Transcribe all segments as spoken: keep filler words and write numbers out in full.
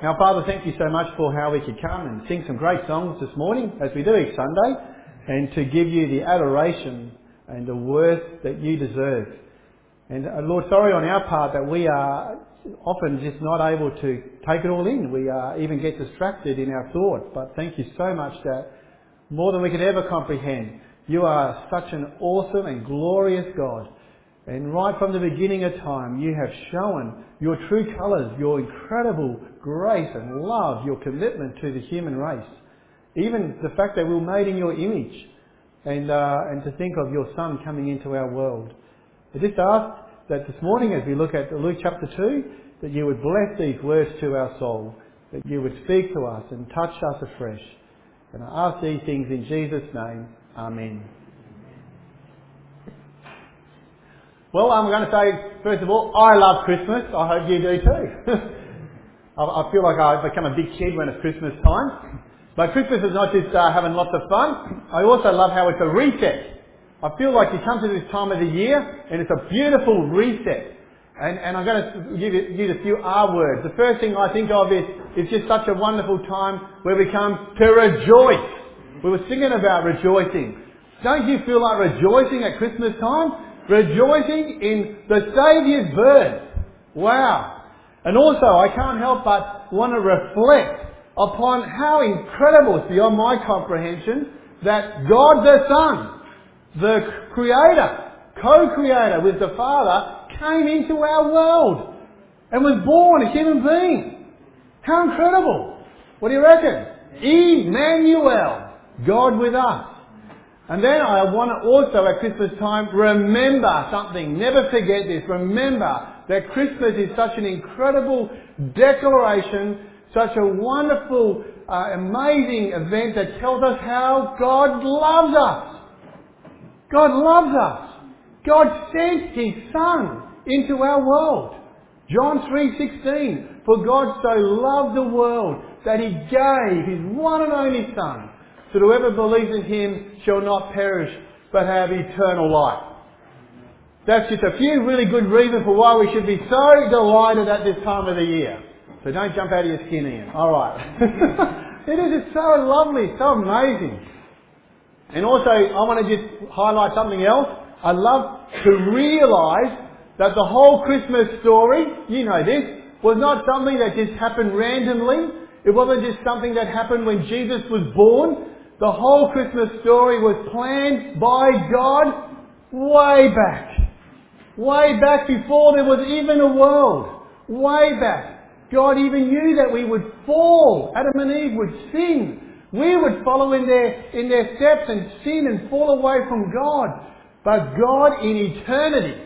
Now, Father, thank you so much for how we could come and sing some great songs this morning, as we do each Sunday, and to give you the adoration and the worth that you deserve. And uh, Lord, sorry on our part that we are often just not able to take it all in. We uh, even get distracted in our thoughts. But thank you so much that more than we could ever comprehend, you are such an awesome and glorious God. And right from the beginning of time, you have shown your true colours, your incredible grace and love, your commitment to the human race. Even the fact that we were made in your image, and uh, and to think of your Son coming into our world. I just ask that this morning, as we look at Luke chapter two, that you would bless these words to our soul, that you would speak to us and touch us afresh. And I ask these things in Jesus' name. Amen. Well, I'm going to say, first of all, I love Christmas. I hope you do too. I, I feel like I become a big kid when it's Christmas time. But Christmas is not just uh, having lots of fun. I also love how it's a reset. I feel like you come to this time of the year and it's a beautiful reset. And, and I'm going to give you, use a few R words. The first thing I think of is it's just such a wonderful time where we come to rejoice. We were singing about rejoicing. Don't you feel like rejoicing at Christmas time? Rejoicing in the Saviour's birth. Wow. And also, I can't help but want to reflect upon how incredible, it's beyond my comprehension, that God the Son, the Creator, co-creator with the Father, came into our world and was born a human being. How incredible. What do you reckon? Emmanuel, God with us. And then I want to also at Christmas time remember something. Never forget this. Remember that Christmas is such an incredible declaration, such a wonderful, uh, amazing event that tells us how God loves us. God loves us. God sent His Son into our world. John three sixteen. For God so loved the world that He gave His one and only Son, so that whoever believes in Him shall not perish, but have eternal life. That's just a few really good reasons for why we should be so delighted at this time of the year. So don't jump out of your skin, Ian. Alright. It is just so lovely, so amazing. And also, I want to just highlight something else. I love to realise that the whole Christmas story, you know this, was not something that just happened randomly. It wasn't just something that happened when Jesus was born. The whole Christmas story was planned by God way back. Way back before there was even a world. Way back. God even knew that we would fall. Adam and Eve would sin. We would follow in their, in their steps and sin and fall away from God. But God in eternity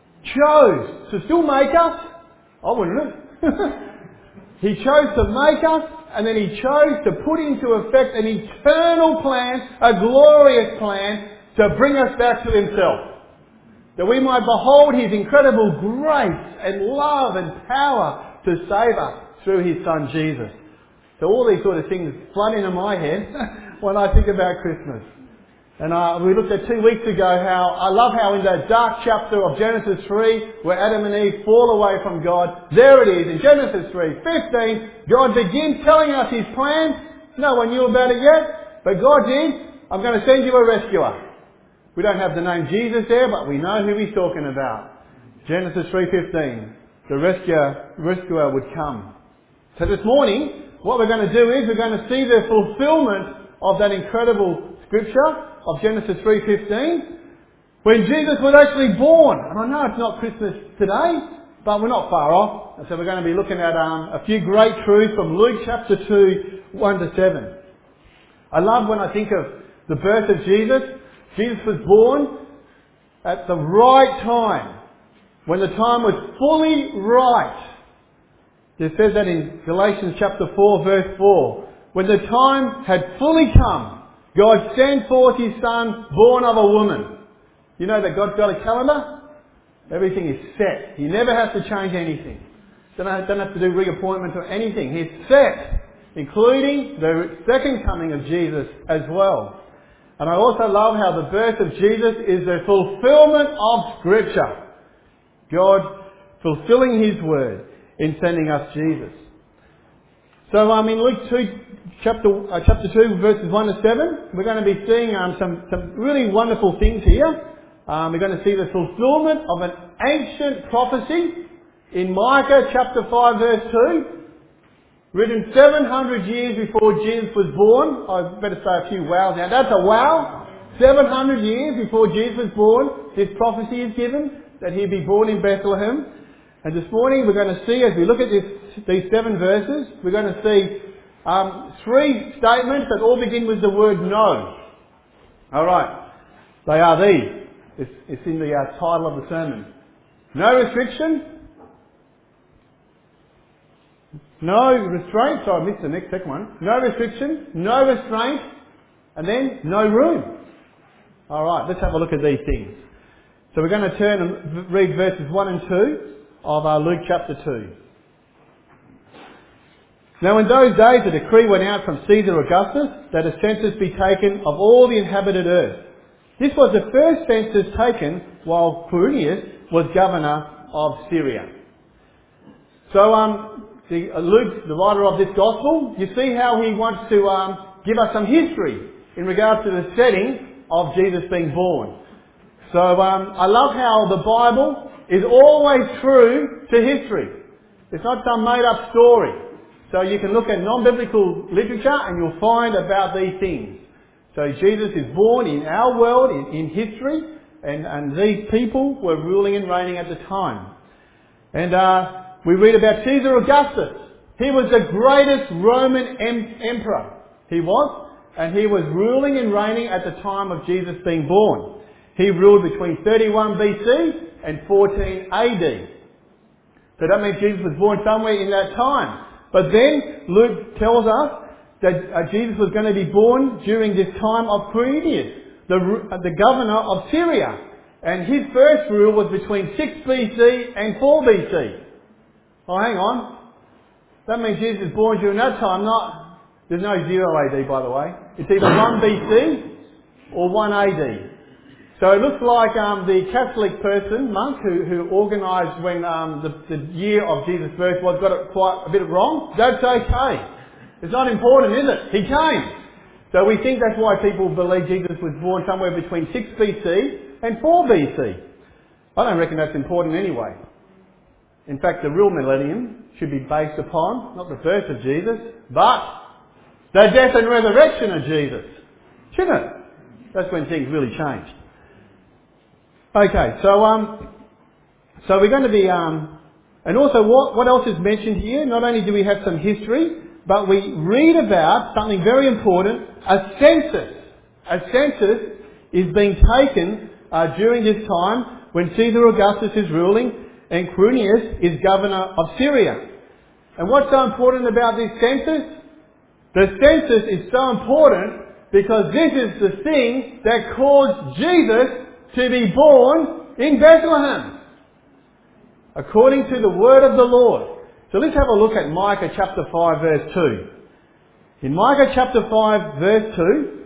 chose to still make us. I wouldn't have. He chose to make us, and then He chose to put into effect an eternal plan, a glorious plan, to bring us back to Himself. That we might behold His incredible grace and love and power to save us through His Son Jesus. So all these sort of things flood into my head when I think about Christmas. And uh, we looked at two weeks ago how, I love how in that dark chapter of Genesis three, where Adam and Eve fall away from God, there it is, in Genesis three fifteen, God begins telling us His plan. No one knew about it yet, but God did. I'm going to send you a rescuer. We don't have the name Jesus there, but we know who He's talking about. Genesis three fifteen, the rescuer, rescuer would come. So this morning, what we're going to do is we're going to see the fulfillment of that incredible scripture of Genesis three fifteen, when Jesus was actually born. And I know it's not Christmas today, but we're not far off. And so we're going to be looking at um, a few great truths from Luke chapter two, one to seven. I love when I think of the birth of Jesus. Jesus was born at the right time, when the time was fully right. It says that in Galatians chapter four, verse four. When the time had fully come, God sent forth His Son, born of a woman. You know that God's got a calendar? Everything is set. He never has to change anything. Don't have, don't have to do reappointments or anything. He's set, including the second coming of Jesus as well. And I also love how the birth of Jesus is the fulfillment of Scripture. God fulfilling His word in sending us Jesus. So um, in Luke two, chapter uh, chapter two, verses one to seven, we're going to be seeing um, some some really wonderful things here. Um, we're going to see the fulfilment of an ancient prophecy in Micah chapter five, verse two, written seven hundred years before Jesus was born. I better say a few wows now. That's a wow. seven hundred years before Jesus was born, this prophecy is given that he'd be born in Bethlehem. And this morning we're going to see, as we look at this, these seven verses, we're going to see um, three statements that all begin with the word no. Alright, they are these. It's, it's in the uh, title of the sermon. No restriction. No restraint. So I missed the next second one. No restriction. No restraint. And then no room. Alright, let's have a look at these things. So we're going to turn and read verses one and two of uh, Luke chapter two. Now in those days a decree went out from Caesar Augustus that a census be taken of all the inhabited earth. This was the first census taken while Quirinius was governor of Syria. So um, the, uh, Luke, the writer of this gospel, you see how he wants to um, give us some history in regards to the setting of Jesus being born. So um, I love how the Bible is always true to history. It's not some made up story. So you can look at non-biblical literature and you'll find about these things. So Jesus is born in our world, in, in history, and, and these people were ruling and reigning at the time. And uh, we read about Caesar Augustus. He was the greatest Roman em- emperor. He was. And he was ruling and reigning at the time of Jesus being born. He ruled between thirty-one B C and fourteen A D. So that means Jesus was born somewhere in that time. But then Luke tells us that uh, Jesus was going to be born during this time of Quirinius, the, uh, the governor of Syria. And his first rule was between six B C and four B C. Oh, hang on. That means Jesus was born during that time, not... There's no zero A D, by the way. It's either one B C or one A D. So it looks like um, the Catholic person, monk, who, who organised when um, the, the year of Jesus' birth was, got it quite a bit wrong. That's okay. It's not important, is it? He came. So we think that's why people believe Jesus was born somewhere between six B C and four B C. I don't reckon that's important anyway. In fact, the real millennium should be based upon, not the birth of Jesus, but the death and resurrection of Jesus. Shouldn't it? That's when things really changed. Okay, so um, so we're going to be, um, and also what, what else is mentioned here? Not only do we have some history, but we read about something very important, a census. A census is being taken uh, during this time when Caesar Augustus is ruling and Quirinius is governor of Syria. And what's so important about this census? The census is so important because this is the thing that caused Jesus to be born in Bethlehem, according to the word of the Lord. So let's have a look at Micah chapter five, verse two. In Micah chapter five, verse two,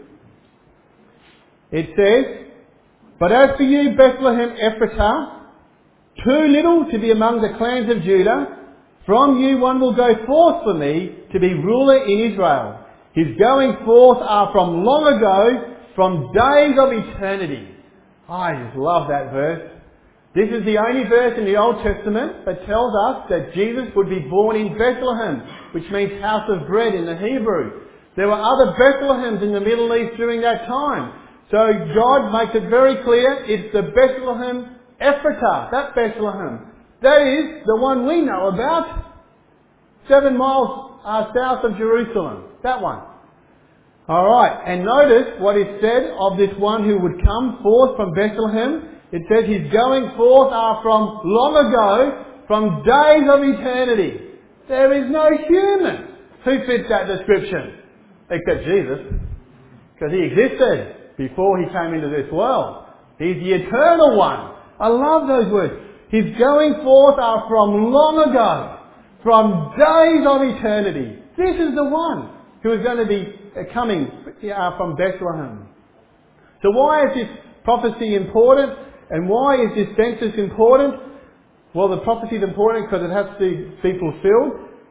it says, "But as for you, Bethlehem Ephratah, too little to be among the clans of Judah, from you one will go forth for me to be ruler in Israel. His going forth are from long ago, from days of eternity." I just love that verse. This is the only verse in the Old Testament that tells us that Jesus would be born in Bethlehem, which means house of bread in the Hebrew. There were other Bethlehems in the Middle East during that time. So God makes it very clear it's the Bethlehem Ephratah, that Bethlehem. That is the one we know about, seven miles uh, south of Jerusalem. That one. Alright, and notice what is said of this one who would come forth from Bethlehem. It says his going forth are from long ago, from days of eternity. There is no human who fits that description, except Jesus, because he existed before he came into this world. He's the eternal one. I love those words. His going forth are from long ago, from days of eternity. This is the one who is going to be coming uh, from Bethlehem. So why is this prophecy important? And why is this census important? Well, the prophecy is important because it has to be fulfilled.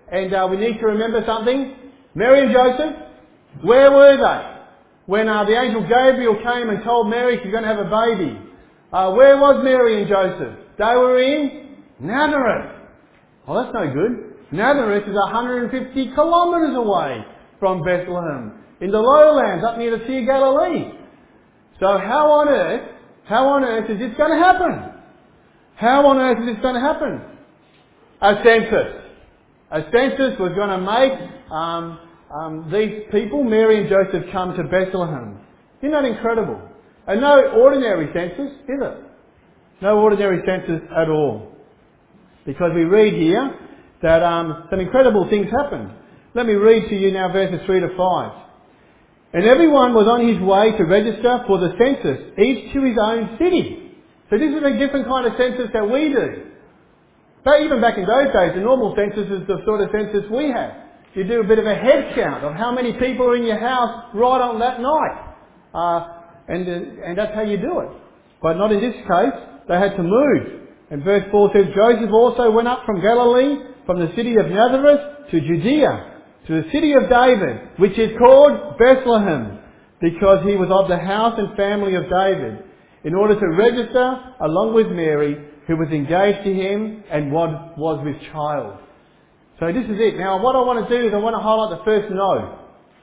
And uh, we need to remember something. Mary and Joseph, where were they? When uh, the angel Gabriel came and told Mary she's going to have a baby. Uh, where was Mary and Joseph? They were in Nazareth. Well, that's no good. Nazareth is one hundred fifty kilometres away from Bethlehem, in the lowlands, up near the Sea of Galilee. So how on earth, how on earth is this going to happen? How on earth is this going to happen? A census. A census was going to make um, um, these people, Mary and Joseph, come to Bethlehem. Isn't that incredible? And no ordinary census, is it? No ordinary census at all. Because we read here that um, some incredible things happened. Let me read to you now verses three to five. And everyone was on his way to register for the census, each to his own city. So this is a different kind of census that we do. But even back in those days, the normal census is the sort of census we have. You do a bit of a head count of how many people are in your house right on that night. Uh, and, uh, and that's how you do it. But not in this case. They had to move. And verse four says, Joseph also went up from Galilee, from the city of Nazareth to Judea, to the city of David, which is called Bethlehem, because he was of the house and family of David, in order to register along with Mary, who was engaged to him and was, was with child. So this is it. Now what I want to do is I want to highlight the first no.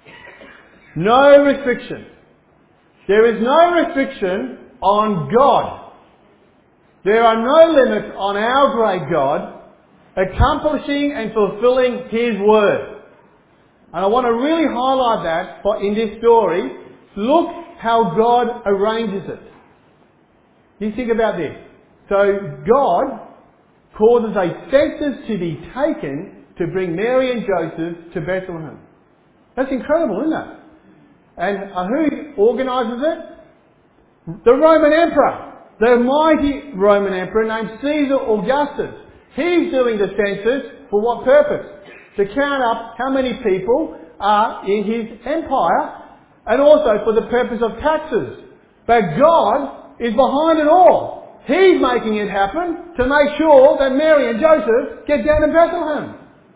No restriction. There is no restriction on God. There are no limits on our great God accomplishing and fulfilling His word. And I want to really highlight that for in this story. Look how God arranges it. You think about this. So God causes a census to be taken to bring Mary and Joseph to Bethlehem. That's incredible, isn't it? And uh, who organises it? The Roman Emperor. The mighty Roman Emperor named Caesar Augustus. He's doing the census for what purpose? To count up how many people are in his empire, and also for the purpose of taxes. But God is behind it all. He's making it happen to make sure that Mary and Joseph get down to Bethlehem.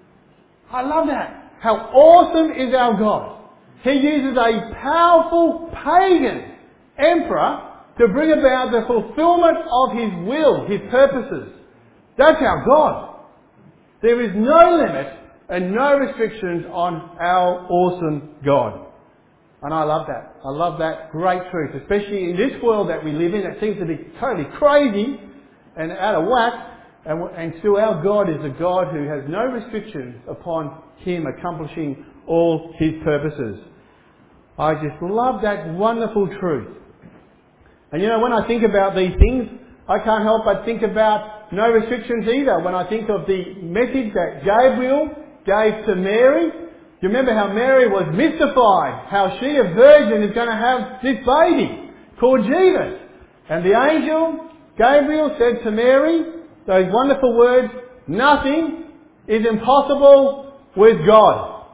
I love that. How awesome is our God. He uses a powerful pagan emperor to bring about the fulfillment of His will, His purposes. That's our God. There is no limit and no restrictions on our awesome God. And I love that. I love that great truth, especially in this world that we live in that seems to be totally crazy and out of whack. And, and still our God is a God who has no restrictions upon Him accomplishing all His purposes. I just love that wonderful truth. And you know, when I think about these things, I can't help but think about no restrictions either. When I think of the message that Gabriel gave to Mary, you remember how Mary was mystified, how she, a virgin, is going to have this baby called Jesus. And the angel, Gabriel, said to Mary those wonderful words, nothing is impossible with God.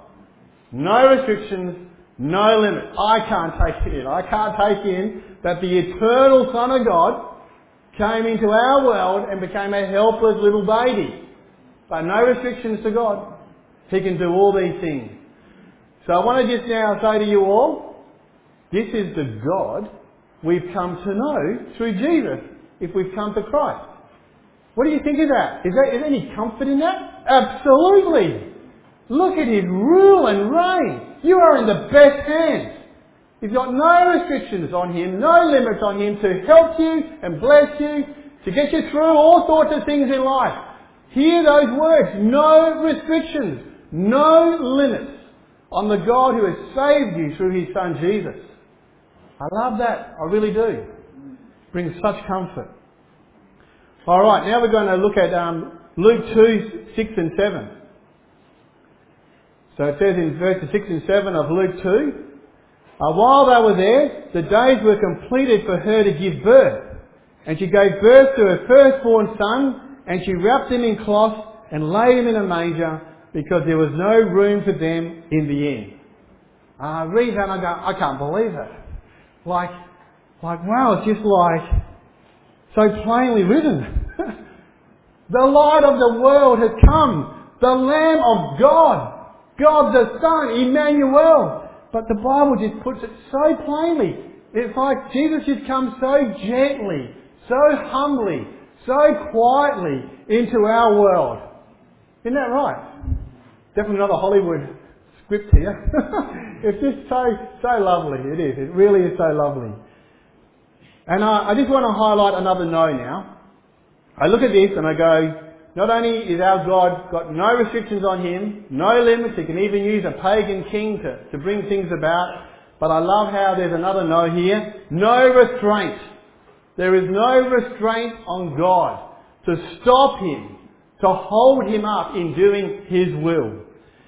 No restrictions, no limit. I can't take it in. I can't take in that the eternal Son of God came into our world and became a helpless little baby. But no restrictions to God. He can do all these things. So I want to just now say to you all, this is the God we've come to know through Jesus if we've come to Christ. What do you think of that? Is there, is there any comfort in that? Absolutely. Look at His rule and reign. You are in the best hands. He's got no restrictions on Him, no limits on Him to help you and bless you, to get you through all sorts of things in life. Hear those words. No restrictions, no limits on the God who has saved you through His Son Jesus. I love that. I really do. It brings such comfort. Alright, now we're going to look at um, Luke two, six and seven. So it says in verses six and seven of Luke two, Uh, while they were there, the days were completed for her to give birth. And she gave birth to her firstborn son, and she wrapped him in cloth and laid him in a manger, because there was no room for them in the inn. I uh, read that and I go, I can't believe it. Like, like wow, it's just like so plainly written. The light of the world has come. the Lamb of God, God the Son, Emmanuel. But the Bible just puts it so plainly. It's like Jesus just comes so gently, so humbly, so quietly into our world. Isn't that right? Definitely not a Hollywood script here. It's just so, so lovely. It is. It really is so lovely. And I, I just want to highlight another no now. I look at this and I go, not only is our God got no restrictions on him, no limits, he can even use a pagan king to, to bring things about, but I love how there's another no here. No restraint. There is no restraint on God to stop him, to hold him up in doing his will.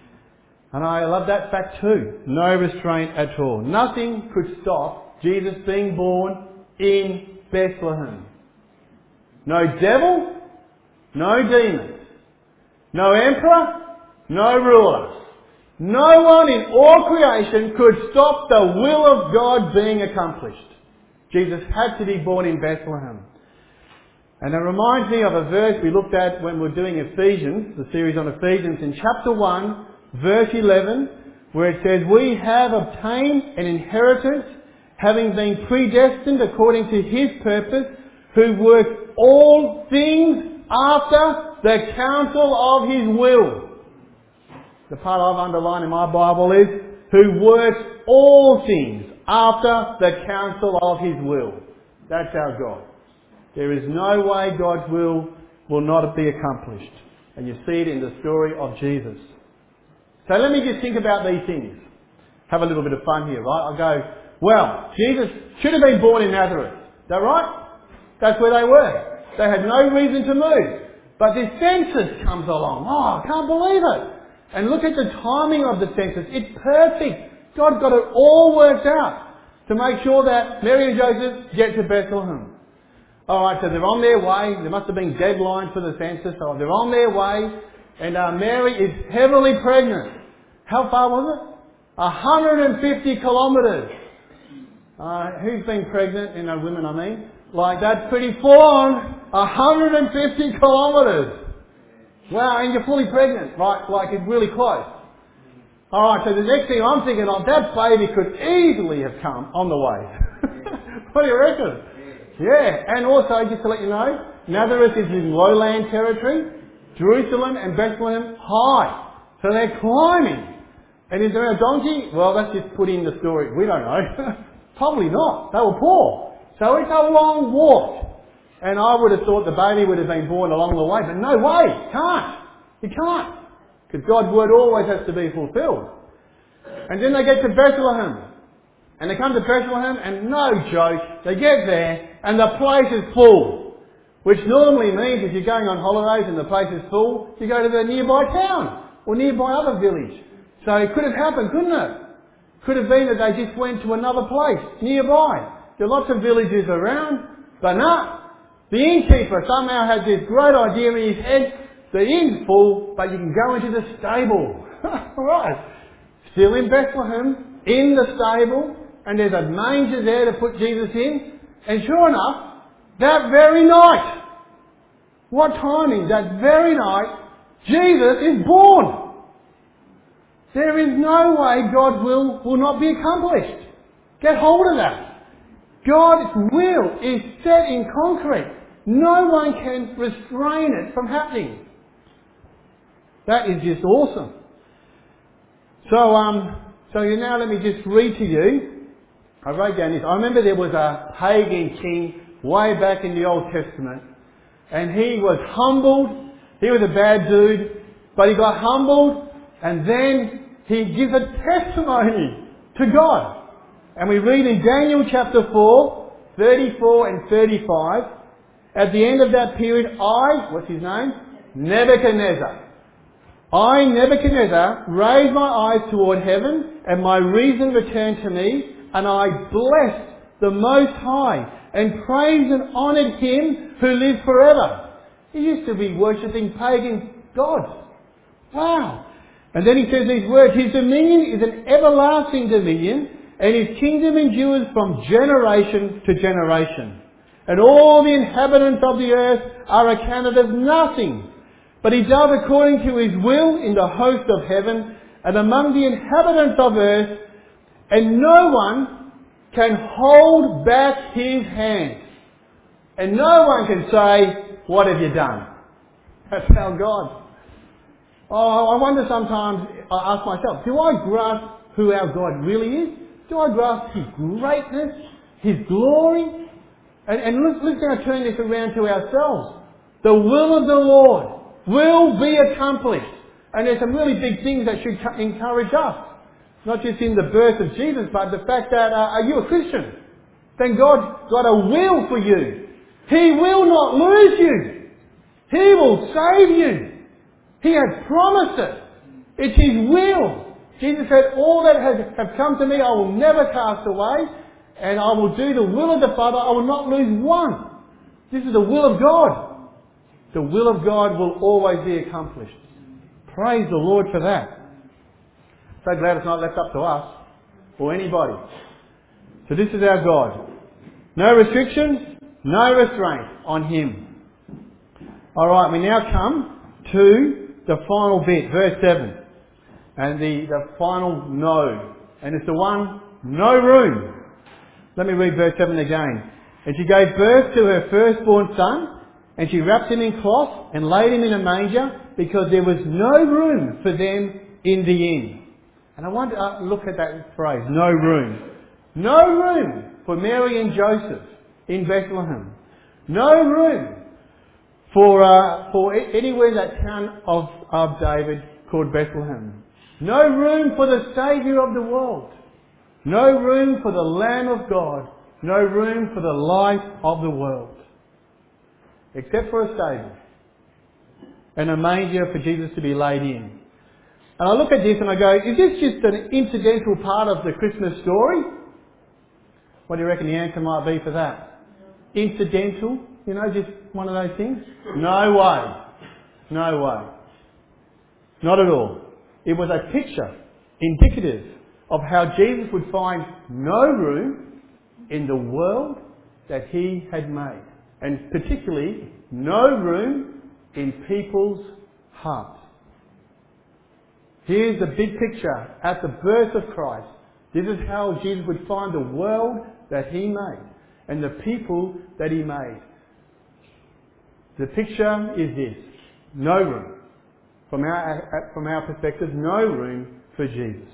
And I love that fact too. No restraint at all. Nothing could stop Jesus being born in Bethlehem. No devil, no demons, no emperor, no ruler. No one in all creation could stop the will of God being accomplished. Jesus had to be born in Bethlehem. And it reminds me of a verse we looked at when we were doing Ephesians, the series on Ephesians, in chapter one, verse eleven, where it says, "We have obtained an inheritance, having been predestined according to his purpose, who works all things after the counsel of his will." The part I've underlined in my Bible is, "who works all things after the counsel of his will." That's our God. There is no way God's will will not be accomplished. And you see it in the story of Jesus. So let me just think about these things. Have a little bit of fun here, right? I'll go, well, Jesus should have been born in Nazareth. Is that right? That's where they were. They had no reason to move. But this census comes along. Oh, I can't believe it. And look at the timing of the census. It's perfect. God got it all worked out to make sure that Mary and Joseph get to Bethlehem. Alright, so they're on their way. There must have been deadlines for the census. So they're on their way. And uh, Mary is heavily pregnant. How far was it? one hundred fifty kilometres. Uh, who's been pregnant? You know, women I mean. Like, that's pretty full on. one hundred fifty kilometres. Wow, and you're fully pregnant. Right, like it's really close. Alright, so the next thing I'm thinking of, that baby could easily have come on the way. What do you reckon? Yeah, and also, just to let you know, Nazareth is in lowland territory. Jerusalem and Bethlehem high. So they're climbing. And is there a donkey? Well, that's just put in the story. We don't know. Probably not. They were poor. So it's a long walk. And I would have thought the baby would have been born along the way. But no way. Can't. You can't. Because God's word always has to be fulfilled. And then they get to Bethlehem. And they come to Bethlehem and no joke, they get there and the place is full. Which normally means if you're going on holidays and the place is full, you go to the nearby town or nearby other village. So it could have happened, couldn't it? Could have been that they just went to another place nearby. There are lots of villages around, but no. The innkeeper somehow had this great idea in his head. The inn's full, but you can go into the stable. Right. Still in Bethlehem, in the stable, and there's a manger there to put Jesus in. And sure enough, that very night, what timing? That very night, Jesus is born. There is no way God's will will not be accomplished. Get hold of that. God's will is set in concrete. No one can restrain it from happening. That is just awesome. So, um, so now let me just read to you. I wrote down this. I remember there was a pagan king way back in the Old Testament, and he was humbled. He was a bad dude, but he got humbled, and then he gives a testimony to God. And we read in Daniel chapter four, thirty-four and thirty-five, at the end of that period, I, what's his name? Nebuchadnezzar. I, Nebuchadnezzar, raised my eyes toward heaven, and my reason returned to me, and I blessed the Most High, and praised and honoured Him who lives forever. He used to be worshipping pagan gods. Wow. And then he says these words, His dominion is an everlasting dominion, and His kingdom endures from generation to generation. And all the inhabitants of the earth are accounted as nothing. but he does according to his will in the host of heaven and among the inhabitants of earth, and no one can hold back his hand. And no one can say, what have you done? That's our God. Oh, I wonder sometimes, I ask myself, do I grasp who our God really is? Do I grasp His greatness, His glory? And, and let's, let's now turn this around to ourselves. The will of the Lord will be accomplished. And there's some really big things that should encourage us. Not just in the birth of Jesus, but the fact that, uh, are you a Christian? Then God got a will for you. He will not lose you. He will save you. He has promised it. It's His will. Jesus said, all that has have come to me I will never cast away, and I will do the will of the Father. I will not lose one. This is the will of God. The will of God will always be accomplished. Praise the Lord for that. So glad it's not left up to us or anybody. So this is our God. No restrictions, no restraint on Him. Alright, we now come to the final bit, verse seven. And the, the final no. And it's the one, no room. Let me read verse seven again. And she gave birth to her firstborn son, and she wrapped him in cloth and laid him in a manger, because there was no room for them in the inn. And I want to uh, look at that phrase, no room. No room for Mary and Joseph in Bethlehem. No room for uh, for anywhere in that town of, of David called Bethlehem. No room for the Saviour of the world. No room for the Lamb of God. No room for the light of the world. Except for a stable and a manger for Jesus to be laid in. And I look at this and I go, is this just an incidental part of the Christmas story? What do you reckon the answer might be for that? Incidental? You know, just one of those things? No way. No way. Not at all. It was a picture, indicative of how Jesus would find no room in the world that He had made. And particularly, no room in people's hearts. Here's the big picture at the birth of Christ. This is how Jesus would find the world that He made and the people that He made. The picture is this. No room. From our, from our perspective, no room for Jesus.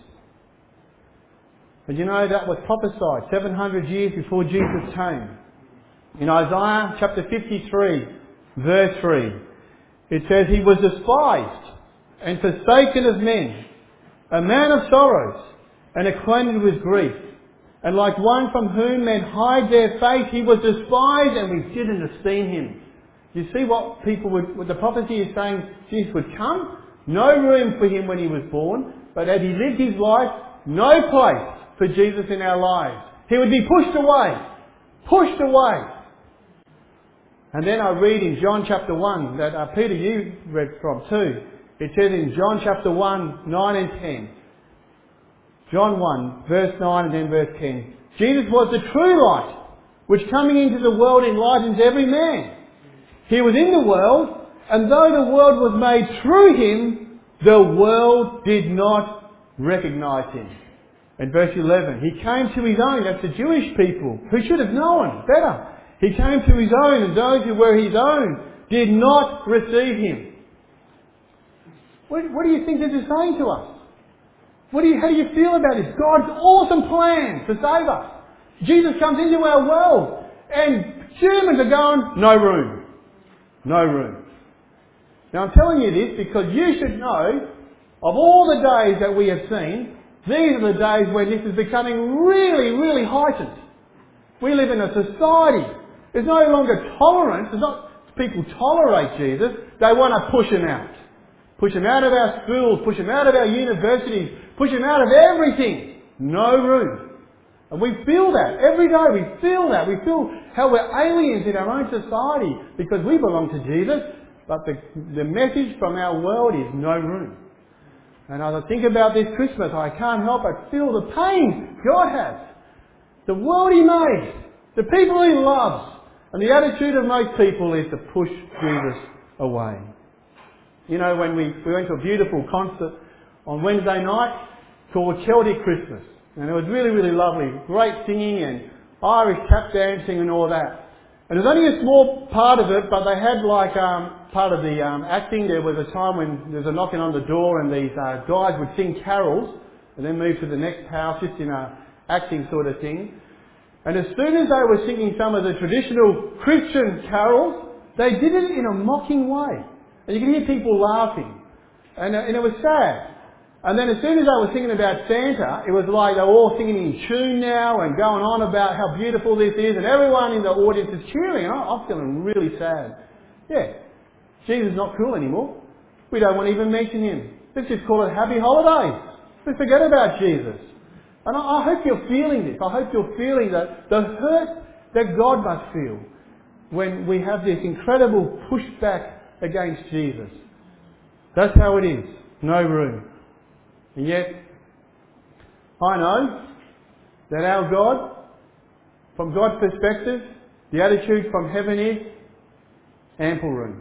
And you know, that was prophesied seven hundred years before Jesus came. In Isaiah chapter fifty-three, verse three, it says, He was despised and forsaken of men, a man of sorrows, and acquainted with grief. And like one from whom men hide their face, He was despised, and we didn't esteem Him. You see what people would, what the prophecy is saying, Jesus would come, no room for Him when He was born, but as He lived His life, no place for Jesus in our lives. He would be pushed away, pushed away. And then I read in John chapter one, that uh, Peter, you read from too, it says in John chapter one, nine and ten, John one, verse nine and then verse ten, Jesus was the true light, which coming into the world enlightens every man. He was in the world, and though the world was made through Him, the world did not recognise Him. In verse eleven, He came to His own, that's the Jewish people, who should have known better. He came to His own, and those who were His own did not receive Him. What, what do you think this is saying to us? What do you, how do you feel about this? God's awesome plan to save us. Jesus comes into our world, and humans are going, no room. No room. Now I'm telling you this because you should know, of all the days that we have seen, these are the days when this is becoming really, really heightened. We live in a society. There's no longer tolerance. There's not people tolerate Jesus. They want to push Him out. Push Him out of our schools. Push Him out of our universities. Push Him out of everything. No room. And we feel that. Every day we feel that. We feel how we're aliens in our own society because we belong to Jesus. But the, the message from our world is no room. And as I think about this Christmas, I can't help but feel the pain God has. The world He made. The people He loves. And the attitude of most people is to push Jesus away. You know, when we, we went to a beautiful concert on Wednesday night called Celtic Christmas. And it was really, really lovely. Great singing and Irish tap dancing and all that. And it was only a small part of it, but they had like um, part of the um, acting. There was a time when there was a knocking on the door and these uh, guys would sing carols and then move to the next house, just in a acting sort of thing. And as soon as they were singing some of the traditional Christian carols, they did it in a mocking way. And you could hear people laughing. And, uh, and it was sad. And then as soon as they were singing about Santa, it was like they were all singing in tune now and going on about how beautiful this is, and everyone in the audience is cheering. And I, I'm feeling really sad. Yeah, Jesus is not cool anymore. We don't want to even mention him. Let's just call it Happy Holidays. Let's forget about Jesus. And I, I hope you're feeling this. I hope you're feeling that the hurt that God must feel when we have this incredible pushback against Jesus. That's how it is. No room. And yet, I know that our God, from God's perspective, the attitude from heaven is ample room.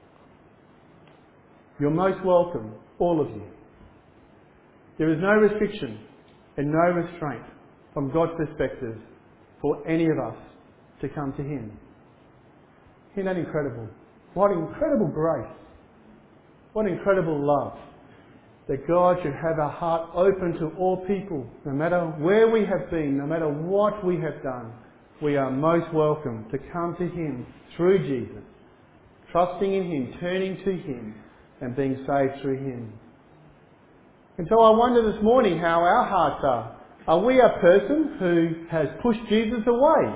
You're most welcome, all of you. There is no restriction and no restraint from God's perspective for any of us to come to Him. Isn't that incredible? What incredible grace. What incredible love. That God should have our heart open to all people, no matter where we have been, no matter what we have done. We are most welcome to come to Him through Jesus, trusting in Him, turning to Him, and being saved through Him. And so I wonder this morning how our hearts are. Are we a person who has pushed Jesus away?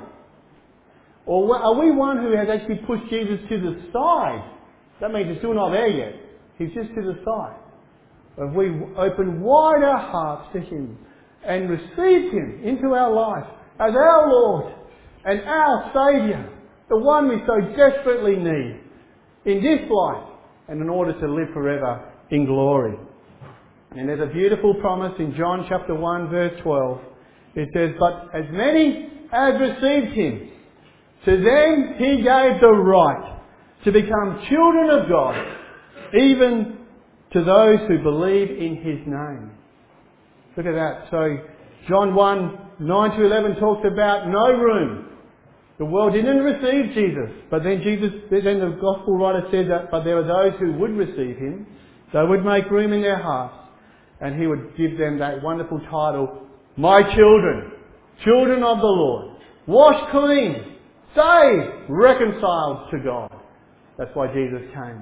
Or are we one who has actually pushed Jesus to the side? That means He's still not there yet. He's just to the side. If we open wide our hearts to Him and receive Him into our life as our Lord and our Saviour, the one we so desperately need in this life and in order to live forever in glory. And there's a beautiful promise in John chapter one verse twelve. It says, "But as many as received Him, to them He gave the right to become children of God, even to those who believe in His name." Look at that. So John one, nine to eleven talks about no room. The world didn't receive Jesus. But then Jesus, then the Gospel writer said that, but there were those who would receive Him. They would make room in their hearts. And He would give them that wonderful title, "My children, children of the Lord, washed clean, saved, reconciled to God." That's why Jesus came.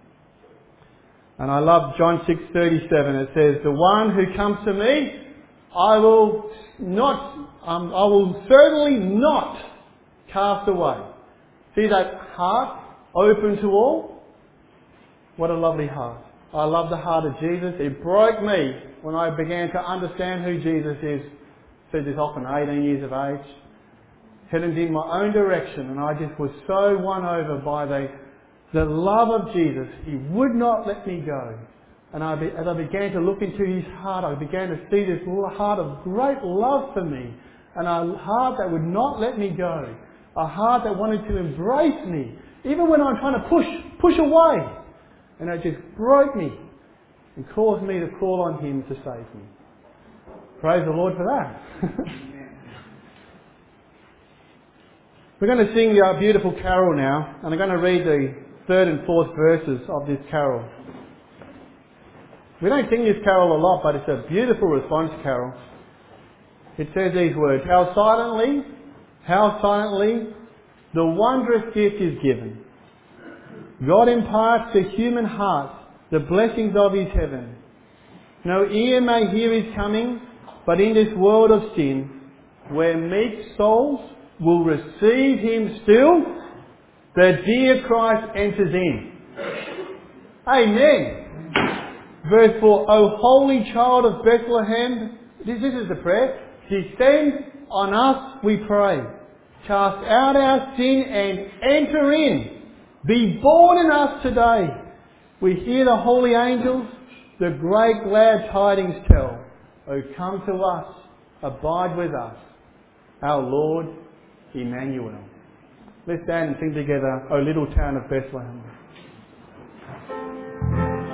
And I love John six thirty-seven. It says, "The one who comes to me, I will not, um, I will certainly not cast away." See that heart open to all? What a lovely heart. I love the heart of Jesus. It broke me when I began to understand who Jesus is. I said this often, eighteen years of age. Headed in my own direction, and I just was so won over by the The love of Jesus. He would not let me go. And I be, as I began to look into His heart, I began to see this heart of great love for me. And a heart that would not let me go. A heart that wanted to embrace me. Even when I'm trying to push, push away. And it just broke me. And caused me to call on Him to save me. Praise the Lord for that. We're going to sing our beautiful carol now. And I'm going to read the third and fourth verses of this carol. We don't sing this carol a lot, but it's a beautiful response carol. It says these words, "How silently, how silently the wondrous gift is given. God imparts to human hearts the blessings of His heaven. No ear may hear His coming, but in this world of sin, where meek souls will receive Him still, the dear Christ enters in." Amen. Verse four, "O holy child of Bethlehem," this, this is the prayer, "descend on us, we pray. Cast out our sin and enter in. Be born in us today. We hear the holy angels, the great glad tidings tell. O come to us, abide with us, our Lord Emmanuel." Let's stand and sing together, "O little town of Bethlehem."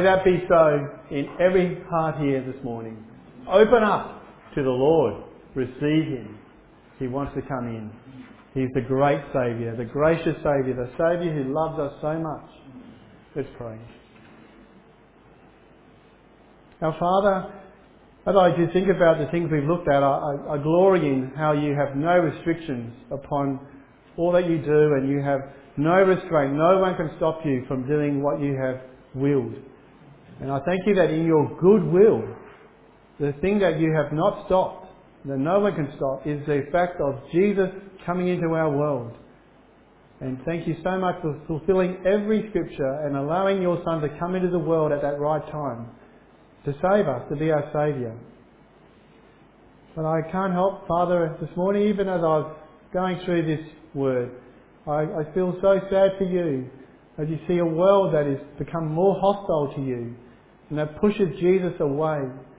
may that be so in every heart here this morning. Open up to the Lord. Receive Him. He wants to come in. He's the great Saviour, the gracious Saviour, the Saviour who loves us so much. Let's pray. Our Father, as I do think about the things we've looked at, I, I, I glory in how you have no restrictions upon all that you do, and you have no restraint. No one can stop you from doing what you have willed. And I thank you that in your good will, the thing that you have not stopped, that no one can stop, is the fact of Jesus coming into our world. And thank you so much for fulfilling every scripture and allowing your Son to come into the world at that right time, to save us, to be our Saviour. But I can't help, Father, this morning, even as I was going through this word, I, I feel so sad for you as you see a world that has become more hostile to you and that pushes Jesus away.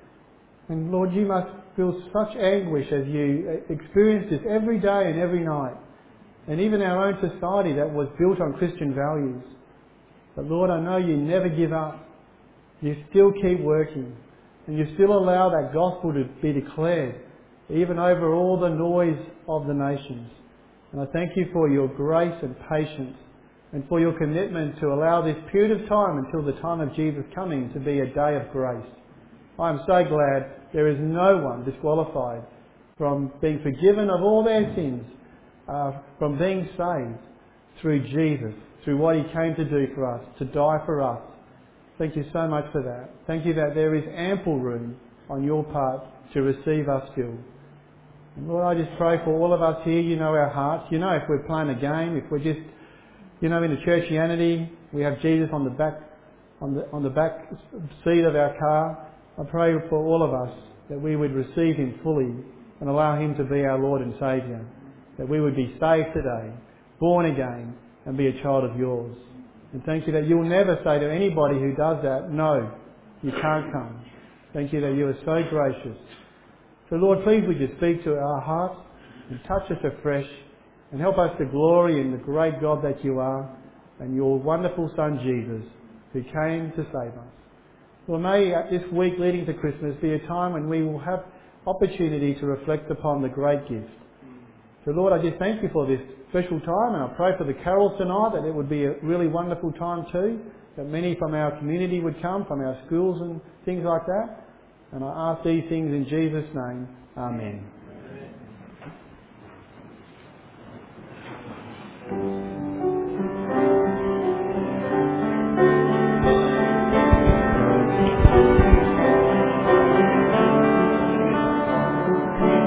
And Lord, you must feel such anguish as you experience this every day and every night. And even our own society that was built on Christian values. But Lord, I know you never give up. You still keep working. And you still allow that gospel to be declared, even over all the noise of the nations. And I thank you for your grace and patience, and for your commitment to allow this period of time until the time of Jesus coming to be a day of grace. I am so glad there is no one disqualified from being forgiven of all their sins, uh, from being saved through Jesus, through what He came to do for us, to die for us. Thank you so much for that. Thank you that there is ample room on your part to receive us still. And Lord, I just pray for all of us here. You know our hearts. You know if we're playing a game, if we're just, you know, in the churchianity, we have Jesus on the back, on the on the back seat of our car. I pray for all of us that we would receive Him fully and allow Him to be our Lord and Saviour. That we would be saved today, born again, and be a child of yours. And thank you that you'll never say to anybody who does that, no, you can't come. Thank you that you are so gracious. So Lord, please would you speak to our hearts and touch us afresh and help us to glory in the great God that you are and your wonderful Son Jesus who came to save us. Well, may this week leading to Christmas be a time when we will have opportunity to reflect upon the great gift. So Lord, I just thank you for this special time, and I pray for the carols tonight that it would be a really wonderful time too, that many from our community would come, from our schools and things like that. And I ask these things in Jesus' name. Amen.